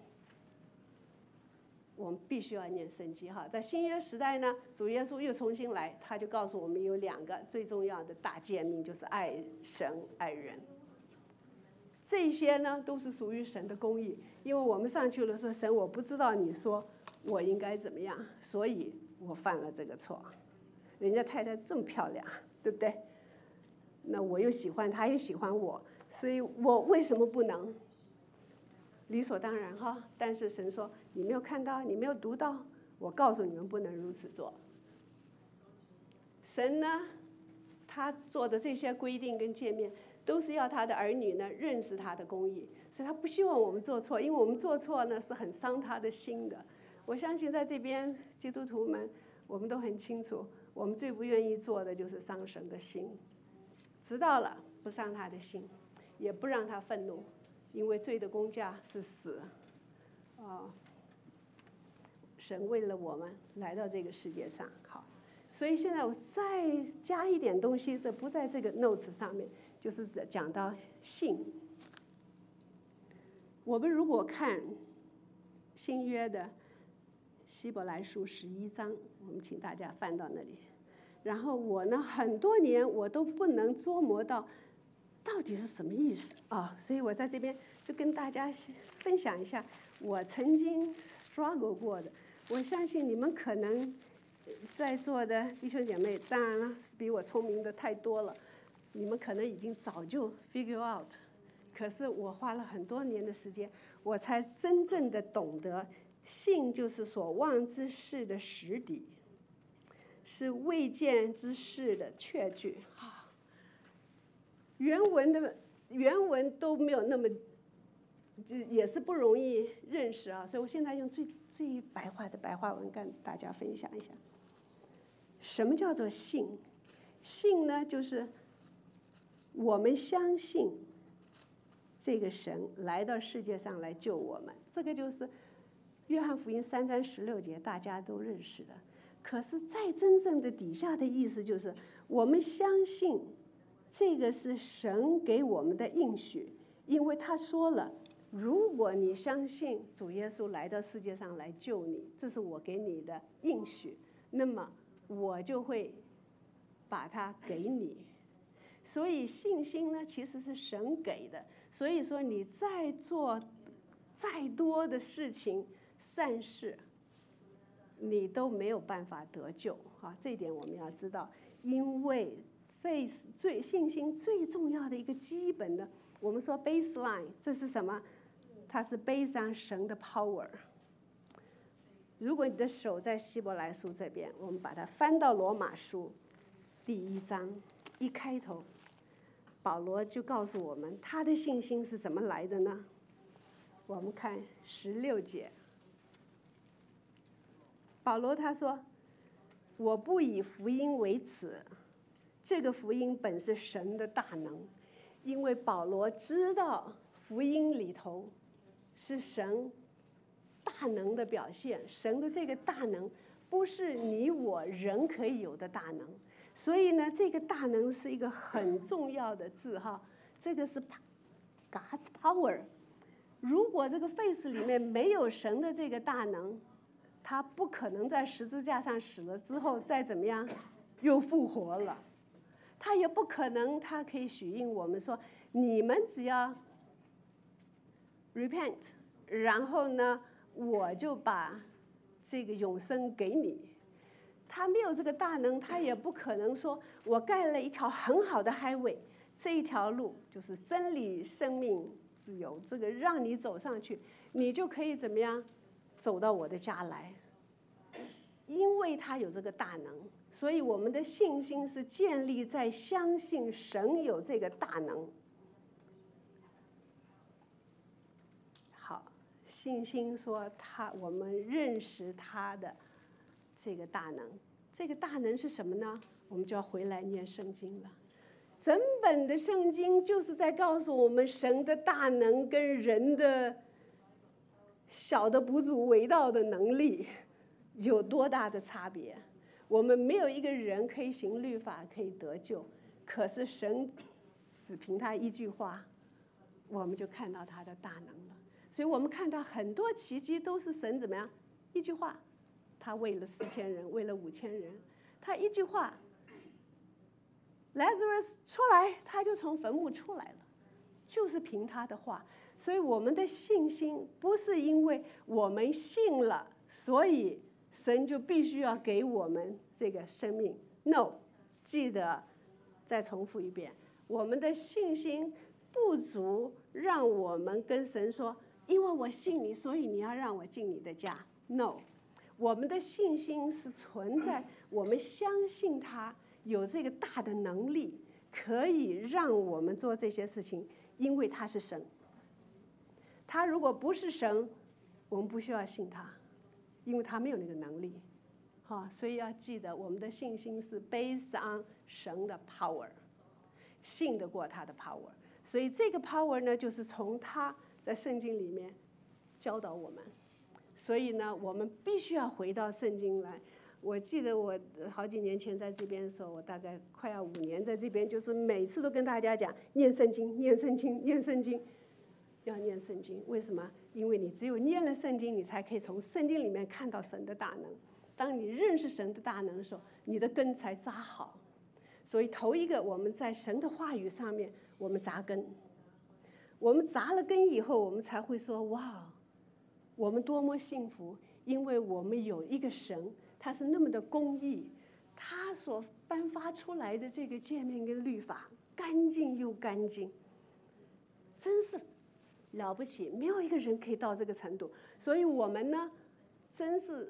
我们必须要念圣经哈。在新约时代呢，主耶稣又重新来，他就告诉我们有两个最重要的大诫命，就是爱神、爱人。这些呢都是属于神的公义，因为我们上去了说神，我不知道你说我应该怎么样，所以我犯了这个错。人家太太这么漂亮，对不对？那我又喜欢她，也喜欢我，所以我为什么不能？理所当然哈。但是神说你没有看到，你没有读到，我告诉你们不能如此做。神呢，他做的这些规定跟诫命，都是要他的儿女呢认识他的公义，所以他不希望我们做错，因为我们做错呢是很伤他的心的。我相信在这边基督徒们，我们都很清楚，我们最不愿意做的就是伤神的心。知道了，不伤他的心，也不让他愤怒，因为罪的工价是死。哦，神为了我们来到这个世界上，好，所以现在我再加一点东西，这不在这个 notes 上面。就是讲到信，我们如果看新约的希伯来书十一章，我们请大家翻到那里。然后我呢，很多年我都不能琢磨到到底是什么意思啊，所以我在这边就跟大家分享一下我曾经 struggle 过的。我相信你们可能在座的弟兄姐妹，当然了，是比我聪明的太多了。你们可能已经早就 figure out， 可是我花了很多年的时间，我才真正的懂得，信就是所望之事的实底， 是未见之事的确据。啊，原文的原文都没有那么，这也是不容易认识啊。所以我现在用最最白话的白话文跟大家分享一下，什么叫做信？信呢，就是我们相信这个神来到世界上来救我们，这个就是约翰福音三章十六节大家都认识的。可是再真正的底下的意思就是，我们相信这个是神给我们的应许，因为他说了，如果你相信主耶稣来到世界上来救你，这是我给你的应许，那么我就会把它给你。所以信心呢，其实是神给的。所以说你再做再多的事情善事，你都没有办法得救啊！这一点我们要知道，因为 faith 最信心最重要的一个基本的，我们说 baseline， 这是什么？它是based on神的 power。如果你的手在希伯来书这边，我们把它翻到罗马书第一章一开头，保罗就告诉我们他的信心是怎么来的呢？我们看十六节，保罗他说：“我不以福音为耻，这个福音本是神的大能，因为保罗知道福音里头是神大能的表现，神的这个大能不是你我人可以有的大能。”所以呢，这个大能是一个很重要的字哈，这个是 God's power。如果这个 faith 里面没有神的这个大能，他不可能在十字架上死了之后再怎么样又复活了，他也不可能他可以许应我们说，你们只要 repent， 然后呢我就把这个永生给你。他没有这个大能，他也不可能说我盖了一条很好的 highway， 这一条路就是真理、生命、自由，这个让你走上去，你就可以怎么样走到我的家来。因为他有这个大能，所以我们的信心是建立在相信神有这个大能。好，信心说他，我们认识他的这个大能，这个大能是什么呢？我们就要回来念圣经了。整本的圣经就是在告诉我们神的大能跟人的小的不足为道的能力有多大的差别。我们没有一个人可以行律法可以得救，可是神只凭他一句话，我们就看到他的大能了。所以我们看到很多奇迹都是神怎么样一句话，他为了四千人，为了五千人，他一句话 Lazarus 出来，他就从坟墓出来了，就是凭他的话。所以我们的信心不是因为我们信了，所以神就必须要给我们这个生命。 No， 记得再重复一遍，我们的信心不足让我们跟神说，因为我信你，所以你要让我进你的家。 No， 我们的信心是存在我们相信他有这个大的能力，可以让我们做这些事情，因为他是神。他如果不是神，我们不需要信他，因为他没有那个能力。好，所以要记得我们的信心是 based on 神的 power， 信得过他的 power。所以这个 power 呢，就是从他在圣经里面教导我们。所以呢，我们必须要回到圣经来。我记得我好几年前在这边的时候，我大概快要五年在这边，就是每次都跟大家讲念圣经，念圣经，念圣经，要念圣经。为什么？因为你只有念了圣经，你才可以从圣经里面看到神的大能。当你认识神的大能的时候，你的根才扎好。所以头一个，我们在神的话语上面，我们扎根。我们扎了根以后，我们才会说：哇，我们多么幸福！因为我们有一个神，他是那么的公义，他所颁发出来的这个诫命跟律法，干净又干净，真是了不起，没有一个人可以到这个程度。所以我们呢，真是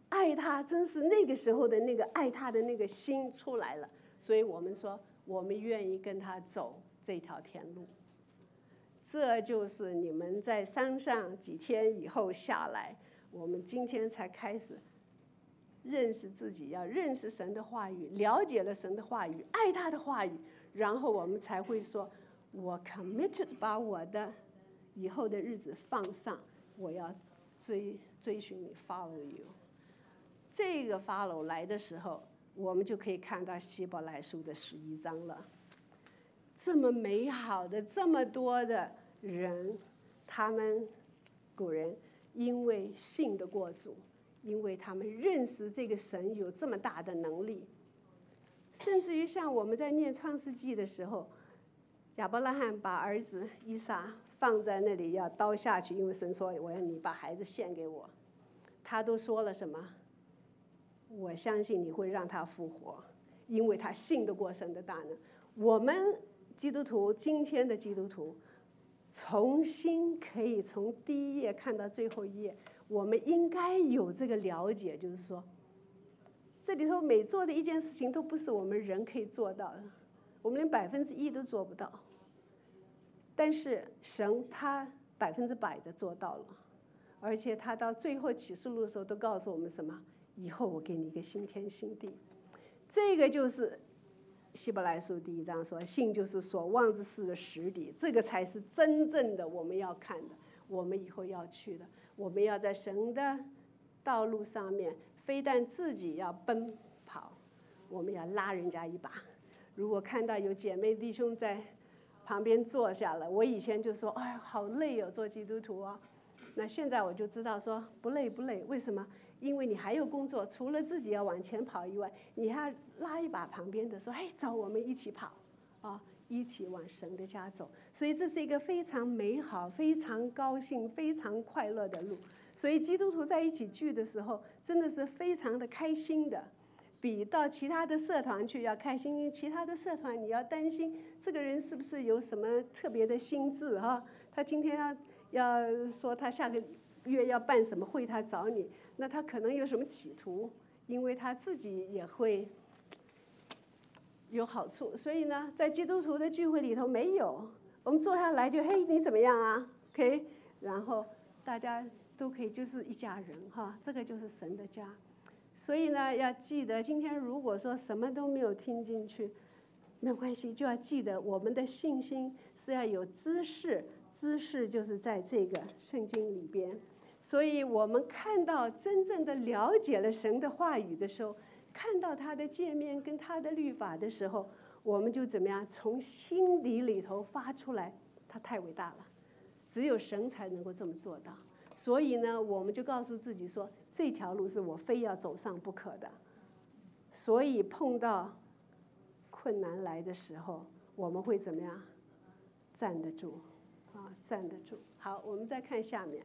爱他，真是那个时候的那个爱他的那个心出来了。所以我们说，我们愿意跟他走这条天路。这就是你们在山上几天以后下来，我们今天才开始认识自己，要认识神的话语，了解了神的话语，爱他的话语，然后我们才会说，我 committed 把我的以后的日子放上，我要追追寻你 ，follow you。这个 follow 来的时候，我们就可以看到希伯来书的十一章了。这么美好的，这么多的人，他们古人因为信得过主，因为他们认识这个神有这么大的能力，甚至于像我们在念创世纪的时候，亚伯拉罕把儿子以撒放在那里要刀下去，因为神说我要你把孩子献给我，他都说了什么？我相信你会让他复活，因为他信得过神的大能。我们基督徒，今天的基督徒，重新可以从第一页看到最后一页，我们应该有这个了解，就是说，这里头每做的一件事情都不是我们人可以做到的，我们连百分之一都做不到。但是神他百分之百的做到了，而且他到最后启示录的时候都告诉我们什么？以后我给你一个新天新地。这个就是希伯来书第一章说，信就是所望之事的实底，这个才是真正的我们要看的，我们以后要去的。我们要在神的道路上面，非但自己要奔跑，我们要拉人家一把。如果看到有姐妹弟兄在旁边坐下了，我以前就说，哎，好累哦，做基督徒啊。那现在我就知道说，不累不累，为什么？因为你还有工作，除了自己要往前跑以外，你还拉一把旁边的说，哎，走，我们一起跑，啊，一起往神的家走。所以这是一个非常美好、非常高兴、非常快乐的路。所以基督徒在一起聚的时候，真的是非常的开心的，比到其他的社团去要开心。因为其他的社团你要担心这个人是不是有什么特别的心志哈，他今天要要说他下个月要办什么会，他找你。那他可能有什么企图，因为他自己也会有好处。所以呢，在基督徒的聚会里头没有，我们坐下来就嘿你怎么样啊 ？OK， 然后大家都可以就是一家人哈，这个就是神的家。所以呢，要记得今天如果说什么都没有听进去，没有关系，就要记得我们的信心是要有知识，知识就是在这个圣经里边。所以我们看到真正的了解了神的话语的时候，看到他的诫命跟他的律法的时候，我们就怎么样从心底里头发出来，他太伟大了，只有神才能够这么做到。所以呢，我们就告诉自己说，这条路是我非要走上不可的。所以碰到困难来的时候，我们会怎么样？站得住，啊，站得住。好，我们再看下面。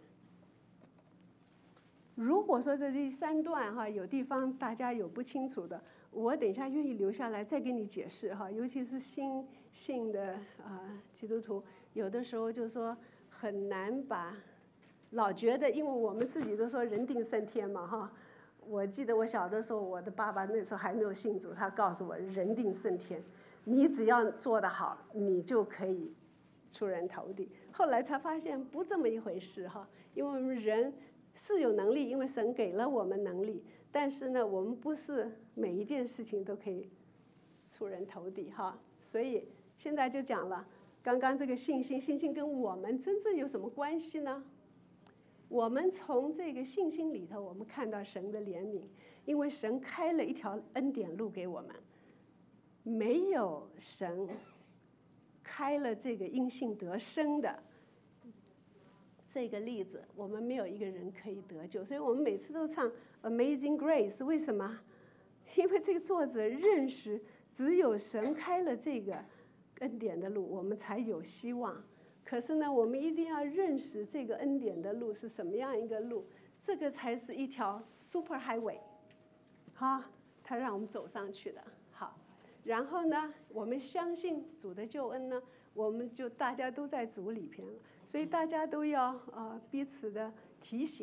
如果说这第三段哈有地方大家有不清楚的，我等一下愿意留下来再给你解释哈。尤其是新信的啊、呃、基督徒，有的时候就说很难把，老觉得因为我们自己都说人定胜天嘛哈。我记得我小的时候，我的爸爸那时候还没有信主，他告诉我人定胜天，你只要做得好，你就可以出人头地。后来才发现不这么一回事哈，因为我们人是有能力，因为神给了我们能力，但是呢，我们不是每一件事情都可以出人头地哈。所以现在就讲了，刚刚这个信心，信心跟我们真正有什么关系呢？我们从这个信心里头，我们看到神的怜悯，因为神开了一条恩典路给我们，没有神开了这个因信得生的这个例子，我们没有一个人可以得救。所以我们每次都唱 Amazing Grace， 为什么？因为这个作者认识只有神开了这个恩典的路，我们才有希望。可是呢，我们一定要认识这个恩典的路是什么样一个路，这个才是一条 super highway， 好，他让我们走上去的。好，然后呢，我们相信主的救恩呢，我们就大家都在主里边了，所以大家都要呃彼此的提醒，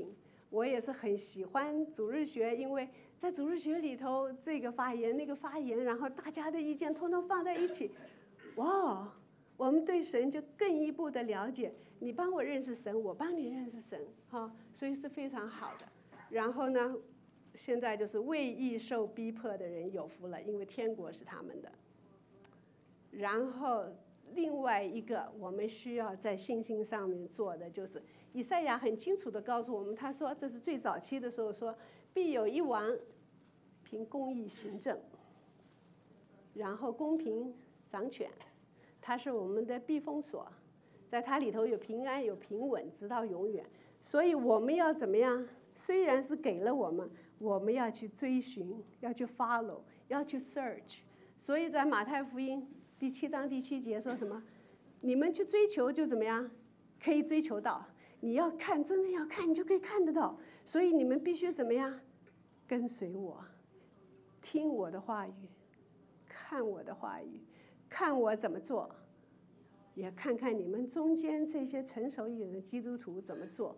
我也是很喜欢主日学，因为在主日学里头，这个发言那个发言，然后大家的意见通通放在一起，哇，我们对神就更一步的了解。你帮我认识神，我帮你认识神，哈，所以是非常好的。然后呢，现在就是为义受逼迫的人有福了，因为天国是他们的。然后另外一个我们需要在信心上面做的，就是以赛亚很清楚地告诉我们，他说这是最早期的时候说，必有一王凭公义行政，然后公平掌权，他是我们的避风所，在他里头有平安有平稳直到永远。所以我们要怎么样？虽然是给了我们，我们要去追寻，要去 follow， 要去 search。所以在马太福音第七章第七节说什么？你们去追求就怎么样？可以追求到。你要看，真正要看，你就可以看得到。所以你们必须怎么样？跟随我，听我的话语，看我的话语，看我怎么做，也看看你们中间这些成熟一点的基督徒怎么做，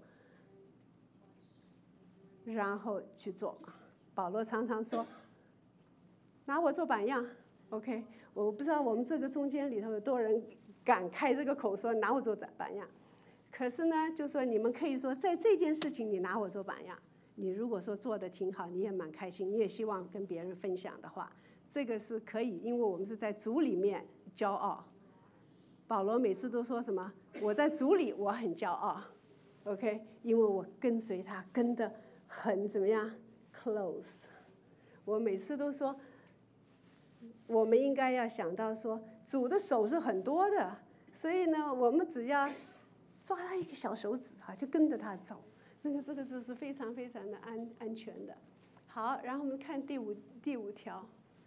然后去做。保罗常常说，拿我做榜样 ，OK。我不知道我们这个中间里头有多少人敢开这个口说拿我做榜样，可是呢，就说你们可以说在这件事情你拿我做榜样，你如果说做得挺好，你也蛮开心，你也希望跟别人分享的话，这个是可以，因为我们是在主里面骄傲。保罗每次都说什么？我在主里我很骄傲 ，OK， 因为我跟随他跟得很怎么样 close。我每次都说，我们应该要想到说，主的手是很多的，所以呢，我们只要抓他一个小手指哈，就跟着他走，那个这个就是非常非常的安安全的。好，然后我们看第五第五条。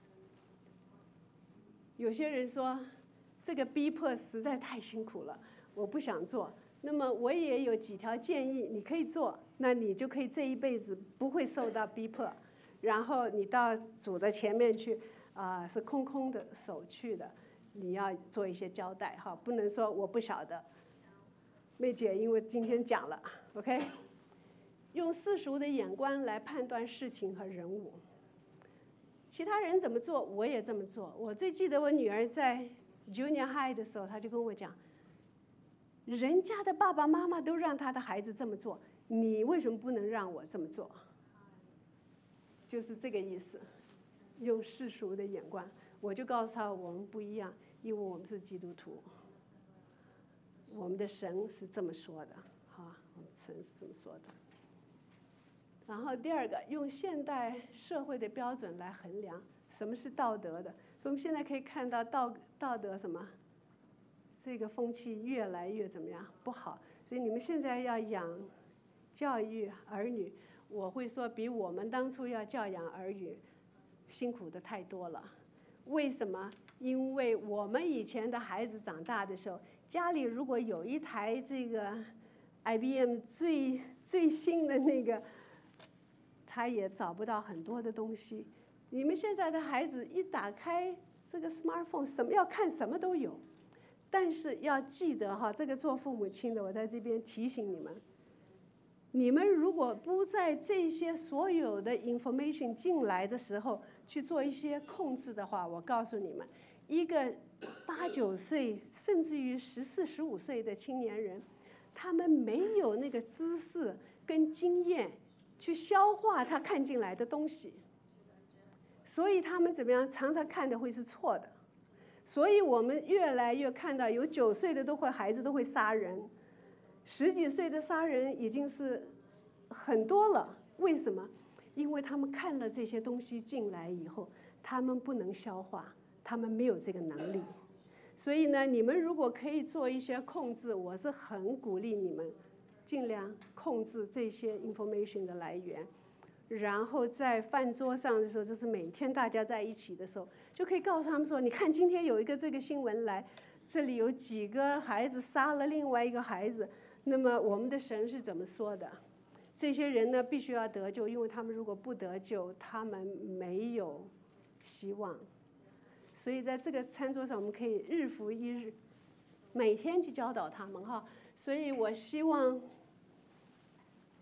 有些人说，这个逼迫实在太辛苦了，我不想做。那么我也有几条建议，你可以做，那你就可以这一辈子不会受到逼迫，然后你到主的前面去。啊、呃，是空空的手去的，你要做一些交代哈，不能说我不晓得。妹姐，因为今天讲了 ，OK， 用世俗的眼光来判断事情和人物。其他人怎么做，我也这么做。我最记得我女儿在 Junior High 的时候，她就跟我讲，人家的爸爸妈妈都让他的孩子这么做，你为什么不能让我这么做？就是这个意思。用世俗的眼光，我就告诉他我们不一样，因为我们是基督徒，我们的神是这么说的，哈，我们神是这么说的。然后第二个，用现代社会的标准来衡量什么是道德的。所以我们现在可以看到道道德什么，这个风气越来越怎么样不好。所以你们现在要养教育儿女，我会说比我们当初要教养儿女辛苦的太多了。为什么？因为我们以前的孩子长大的时候，家里如果有一台这个 I B M 最最新的那个，他也找不到很多的东西。你们现在的孩子一打开这个 smartphone， 什么要看什么都有。但是要记得哈，这个做父母亲的，我在这边提醒你们。你们如果不在这些所有的 information 进来的时候去做一些控制的话，我告诉你们，一个八九岁甚至于十四、十五岁的青年人，他们没有那个知识跟经验去消化他看进来的东西，所以他们怎么样，常常看的会是错的。所以我们越来越看到有九岁的都会孩子都会杀人。十几岁的杀人已经是很多了，为什么？因为他们看了这些东西进来以后，他们不能消化，他们没有这个能力。所以呢，你们如果可以做一些控制，我是很鼓励你们尽量控制这些 information 的来源。然后在饭桌上的时候，就是每天大家在一起的时候，就可以告诉他们说，你看今天有一个这个新闻来，这里有几个孩子杀了另外一个孩子，那么我们的神是怎么说的？这些人呢必须要得救，因为他们如果不得救，他们没有希望。所以在这个餐桌上，我们可以日复一日，每天去教导他们哈。所以我希望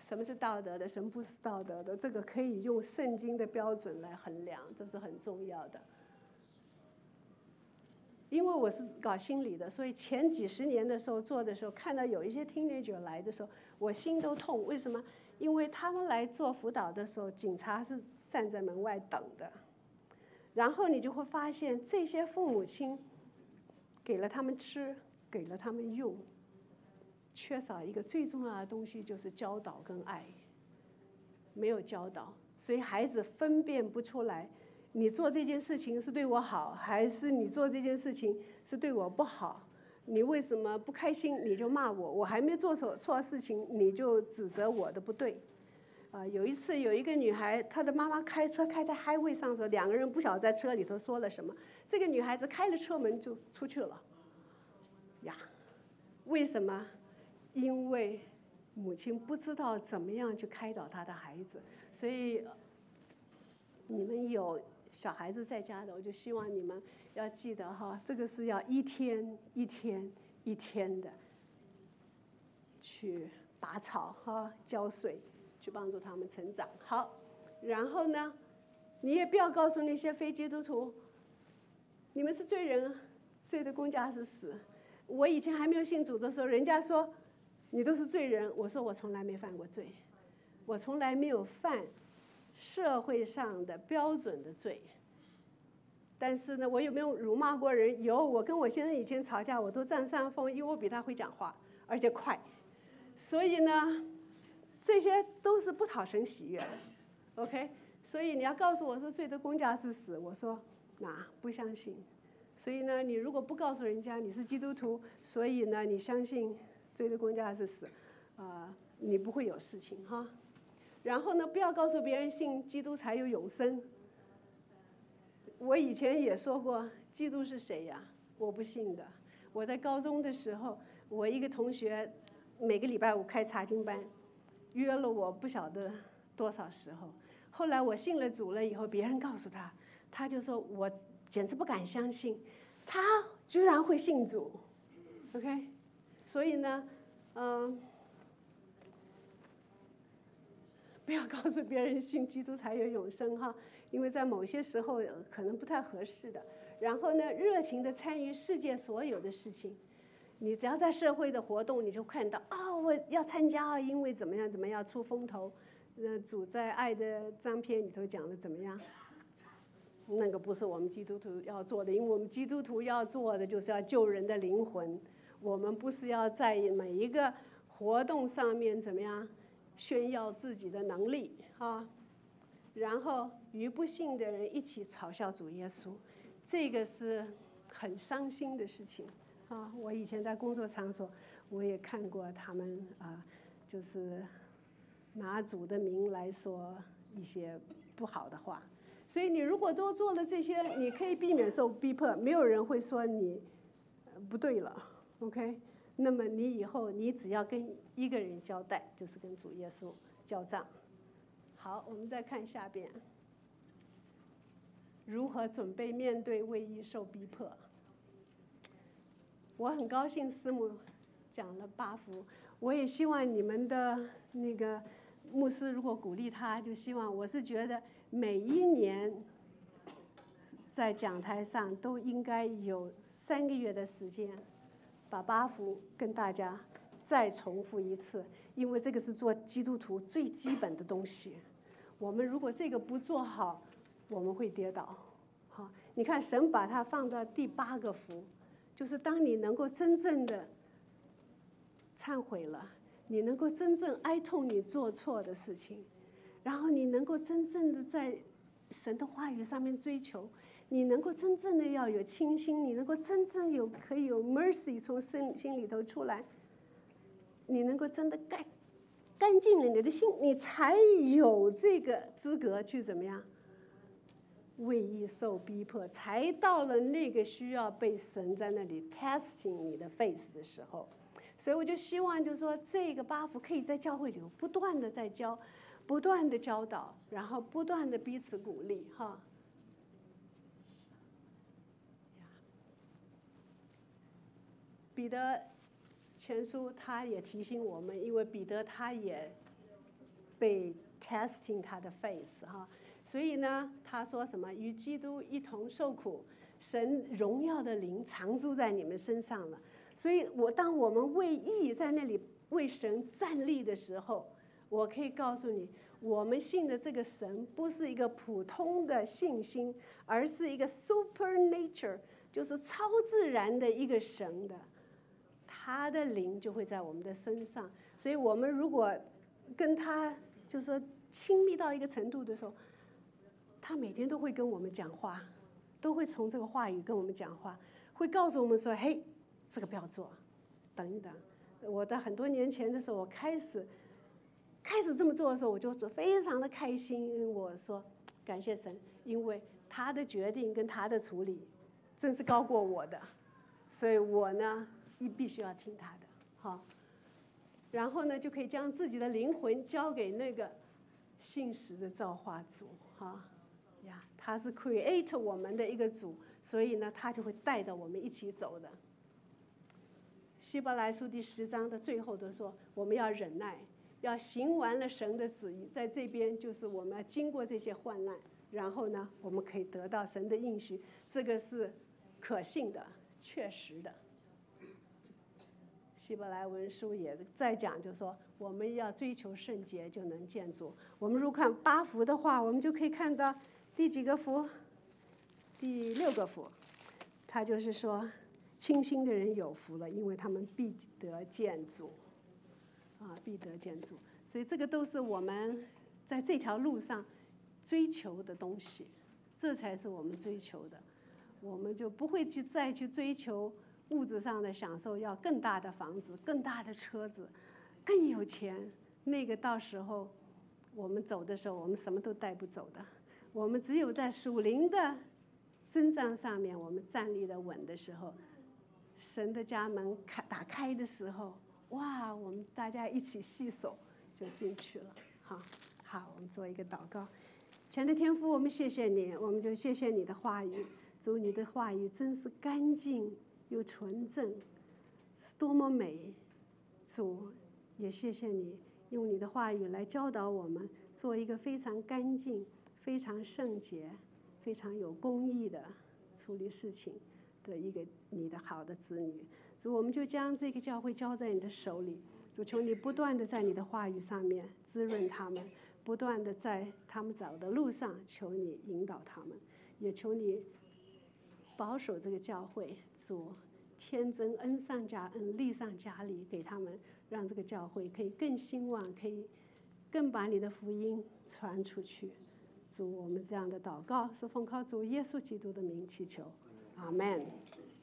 什么是道德的，什么不是道德的，这个可以用圣经的标准来衡量，这是很重要的。因为我是搞心理的，所以前几十年的时候做的时候，看到有一些 teenager 来的时候，我心都痛。为什么？因为他们来做辅导的时候，警察是站在门外等的。然后你就会发现，这些父母亲给了他们吃，给了他们用，缺少一个最重要的东西，就是教导跟爱。没有教导，所以孩子分辨不出来，你做这件事情是对我好，还是你做这件事情是对我不好？你为什么不开心你就骂我？我还没做错错事情你就指责我的不对。啊、呃，有一次有一个女孩，她的妈妈开车开在 highway 上的时候，两个人不晓得在车里头说了什么，这个女孩子开了车门就出去了。呀，为什么？因为母亲不知道怎么样去开导她的孩子，所以你们有小孩子在家的，我就希望你们要记得哈，这个是要一天一天一天的去拔草哈、浇水，去帮助他们成长。好，然后呢，你也不要告诉那些非基督徒，你们是罪人，罪的工价是死。我以前还没有信主的时候，人家说你都是罪人，我说我从来没犯过罪，我从来没有犯社会上的标准的罪。但是呢，我有没有辱骂过人？有，我跟我先生以前吵架，我都占上风，因为我比他会讲话，而且快。所以呢，这些都是不讨神喜悦的 ，OK？ 所以你要告诉我说罪的工价是死，我说那不相信。所以呢，你如果不告诉人家你是基督徒，所以呢，你相信罪的工价是死，啊、呃，你不会有事情哈。然后呢，不要告诉别人信基督才有永生。我以前也说过，基督是谁呀？我不信的。我在高中的时候，我一个同学每个礼拜五开查经班，约了我不晓得多少时候。后来我信了主了以后，别人告诉他，他就说我简直不敢相信，他居然会信主。OK， 所以呢，嗯。不要告诉别人信基督才有永生哈，因为在某些时候可能不太合适的。然后呢，热情地参与世界所有的事情。你只要在社会的活动，你就看到啊、哦，我要参加啊，因为怎么样怎么样出风头。那主在爱的章篇里头讲的怎么样？那个不是我们基督徒要做的，因为我们基督徒要做的就是要救人的灵魂。我们不是要在每一个活动上面怎么样？炫耀自己的能力啊，然后与不信的人一起嘲笑主耶稣，这个是很伤心的事情啊。我以前在工作场所，我也看过他们啊，就是拿主的名来说一些不好的话。所以你如果多做了这些，你可以避免受逼迫，没有人会说你不对了 ，OK？那么你以后你只要跟一个人交代，就是跟主耶稣交账。好，我们再看下边，如何准备面对为义受逼迫。我很高兴师母讲了八福，我也希望你们的那个牧师如果鼓励他，就希望我是觉得每一年在讲台上都应该有三个月的时间。把八福跟大家再重复一次，因为这个是做基督徒最基本的东西。我们如果这个不做好，我们会跌倒。好，你看神把它放到第八个福，就是当你能够真正的忏悔了，你能够真正哀痛你做错的事情，然后你能够真正的在神的话语上面追求。你能够真正的要有清心，你能够真正有可以有 mercy 从心心里头出来，你能够真的干干净了你的心，你才有这个资格去怎么样为义受逼迫，才到了那个需要被神在那里 testing 你的 face 的时候。所以我就希望就是说这个八福可以在教会里不断的在教，不断的教导，然后不断的彼此鼓励哈。彼得前书他也提醒我们，因为彼得他也被 testing 他的 faith 哈。所以呢，他说什么？与基督一同受苦，神荣耀的灵常住在你们身上了。所以我当我们为义在那里为神站立的时候，我可以告诉你，我们信的这个神不是一个普通的信心，而是一个 supernature， 就是超自然的一个神的，他的灵就会在我们的身上。所以我们如果跟他就是说亲密到一个程度的时候，他每天都会跟我们讲话，都会从这个话语跟我们讲话，会告诉我们说，嘿，这个不要做，等一等。我在很多年前的时候，我开始开始这么做的时候，我就非常的开心。我说感谢神，因为他的决定跟他的处理真是高过我的，所以我呢一必须要听他的。好，然后呢就可以将自己的灵魂交给那个信实的造化主。哈呀，他是 create 我们的一个主，所以呢他就会带着我们一起走的。希伯来书第十章的最后都说，我们要忍耐，要行完了神的旨意。在这边就是我们要经过这些患难，然后呢我们可以得到神的应许，这个是可信的、确实的。希伯来文书也在讲，就是说我们要追求圣洁，就能见主。我们如果看八福的话，我们就可以看到第几个福？第六个福，他就是说，清心的人有福了，因为他们必得见主，啊，必得见主。所以这个都是我们在这条路上追求的东西，这才是我们追求的。我们就不会去再去追求物质上的享受，要更大的房子、更大的车子、更有钱。那个到时候我们走的时候，我们什么都带不走的。我们只有在属灵的征战上面，我们站立得稳的时候，神的家门开打开的时候，哇，我们大家一起携手就进去了。好，好，我们做一个祷告。亲爱的天父，我们谢谢你，我们就谢谢你的话语。主，你的话语真是干净又纯正，是多么美。主，也谢谢你用你的话语来教导我们，做一个非常干净、非常圣洁、非常有公义的处理事情的一个你的好的子女。主，我们就将这个教会交在你的手里。主，求你不断的在你的话语上面滋润他们，不断的在他们走的路上，求你引导他们，也求你保守这个教会。主，天增恩上加恩，利上加利，给他们，让这个教会可以更兴旺，可以更把你的福音传出去。主，我们这样的祷告是奉靠主耶稣基督的名祈求，阿们。